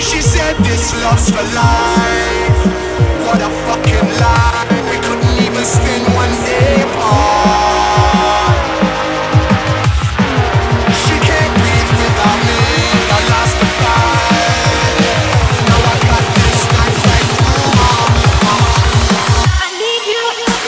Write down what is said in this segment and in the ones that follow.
She said this love's for life. What a fucking lie. We couldn't even spend one day apart. She can't breathe without me. I lost the fight. Now I got this knife right through my heart. I need you.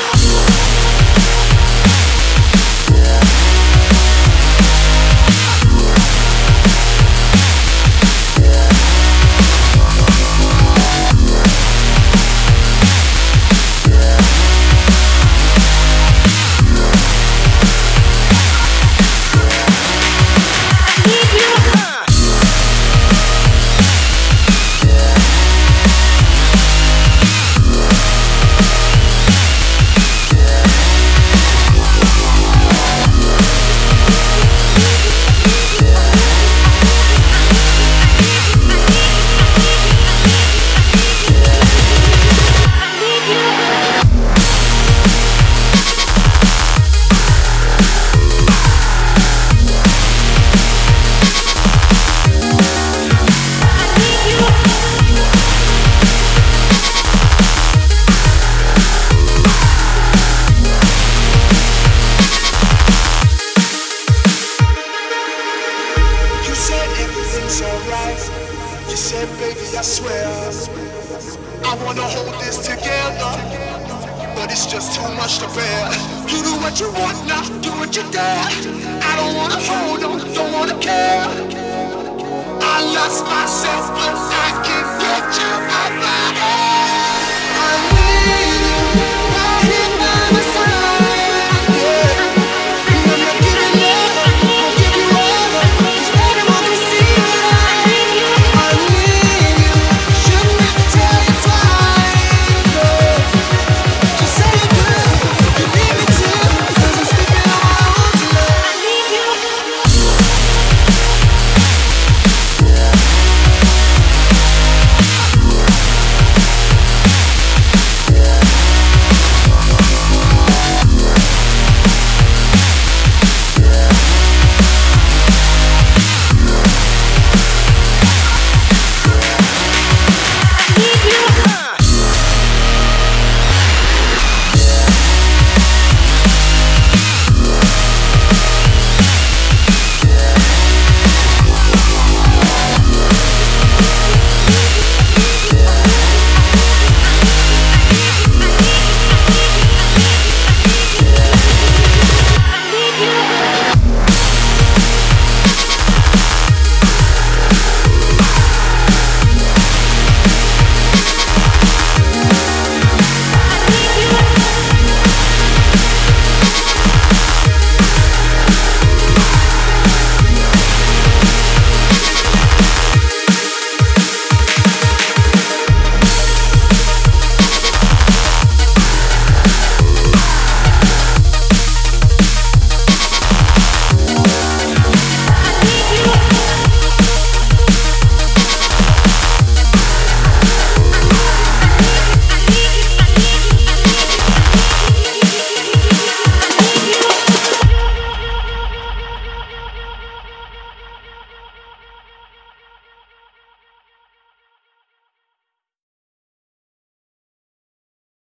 You said, baby, I swear I wanna hold this together, but it's just too much to bear. You do what you want now, do what you dare. I don't wanna hold on, don't wanna care. I lost myself.